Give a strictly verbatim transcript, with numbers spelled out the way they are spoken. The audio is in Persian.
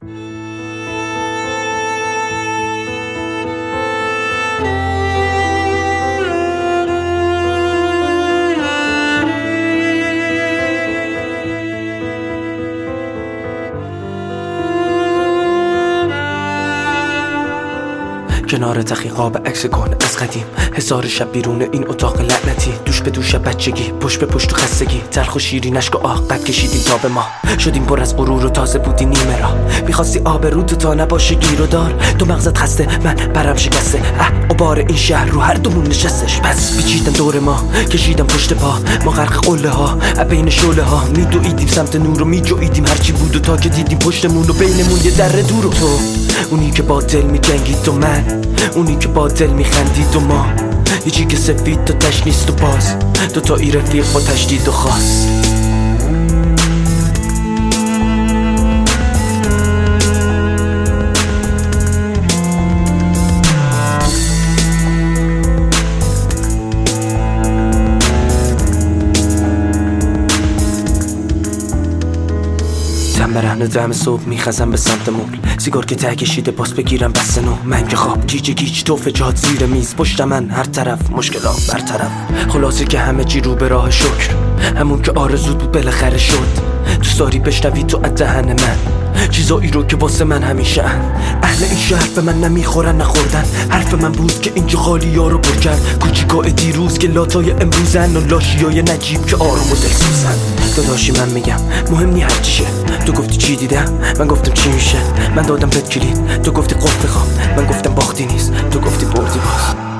کنار تخی قاب عکس کن از قدیم، هزار شب بیرون این اتاق لعنتی، دوش به دوش بچگی، پشت به پشت و خستگی، تلخ و شیرین اشک و آه قد کشیدیم تا به ما شدیم پر از غرور و تازه بودی نیمه را، میخواستی آب رو تو تا نباشه گیر و دار، تو مغزت خسته من برم شکسته، اه عبار این شهر رو هر دومون نشستش، پس پیچیدن دور ما کشیدم پشت پا، ما غرق قله ها بین شعله ها، میدویدیم سمت نور و میجویدیم هرچی بود و تا که دیدیم پشتمون و بینمون یه در دور و تو اونی که با دل میجنگید و من اونی که با دل میخندید و ما هیچی که سفید تا تش نیست و باز دوتایی رفیق با تشدید و خاص. تن برهنه دم صبح میخزم به سمت مول، سیگار که ته کشیده باز بگیرم بس نو، من که خواب گیج گیج توف جات زیر میز، پشت من هر طرف مشکلات برطرف، خلاصه که همه چی رو به راه شکر، همون که آرزود بود بالاخره شد، دوست داری بشنوی تو از دهن من چیزایی رو که واسه من همیشه ان، اهل این شهر به من نمیخورن نخوردن، حرف من بود که اینجا خالی ها رو پر کرد، کوچیکای دیروز که لاتای امروزن و لاشیای نجیب که آروم و دلسوزن. داداشی من میگم مهم نی هر چیشه، تو گفتی چی دیدم من گفتم چی میشه، من دادم بهت کلید تو گفتی قفل خواب من گفتم باختی نیست تو گفتی بردی باز.